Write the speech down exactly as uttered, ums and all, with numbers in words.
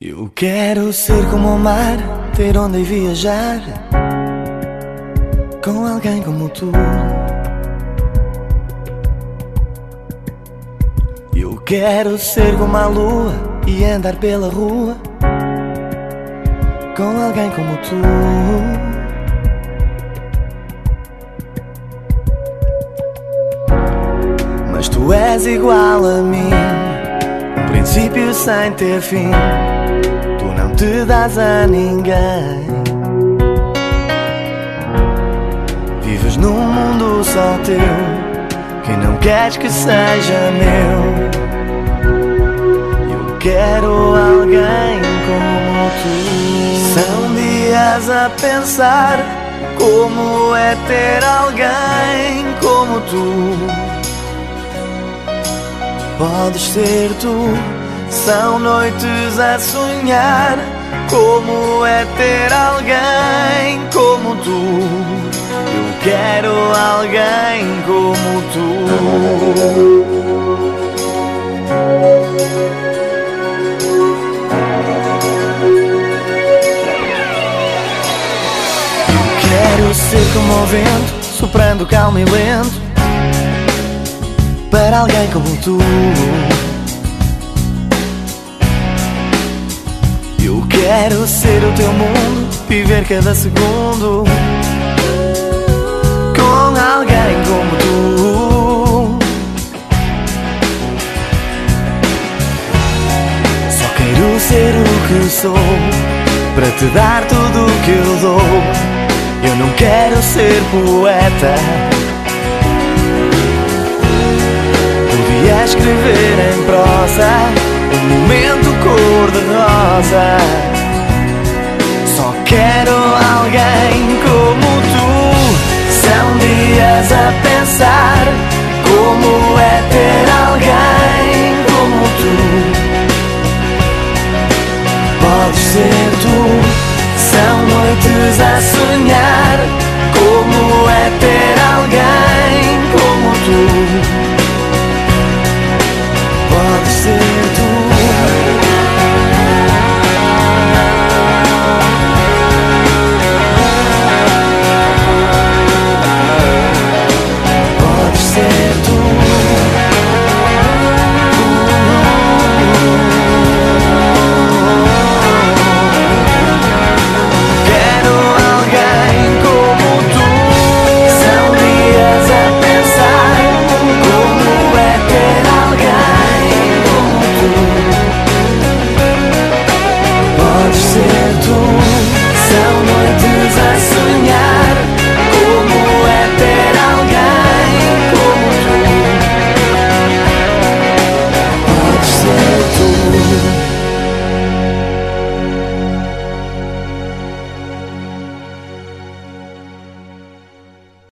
Eu quero ser como o mar, ter onde ir viajar, com alguém como tu. Eu quero ser como a lua e andar pela rua, com alguém como tu. Mas tu és igual a mim, um princípio sem ter fim. Tu não te dás a ninguém, vives num mundo só teu, que não queres que seja meu. Eu quero alguém como tu. São dias a pensar como é ter alguém como tu. Podes ser tu. São noites a sonhar como é ter alguém como tu. Eu quero alguém como tu. Eu quero ser como o vento, soprando calmo e lento, para alguém como tu. Eu quero ser o teu mundo, viver cada segundo com alguém como tu. Só quero ser o que sou, para te dar tudo o que eu dou. Eu não quero ser poeta, podia escrever em prosa um momento cor-de-rosa. Só quero alguém como tu. São dias a pensar como é ter alguém como tu. Podes ser tu. São noites a sonhar como é ter alguém como tu.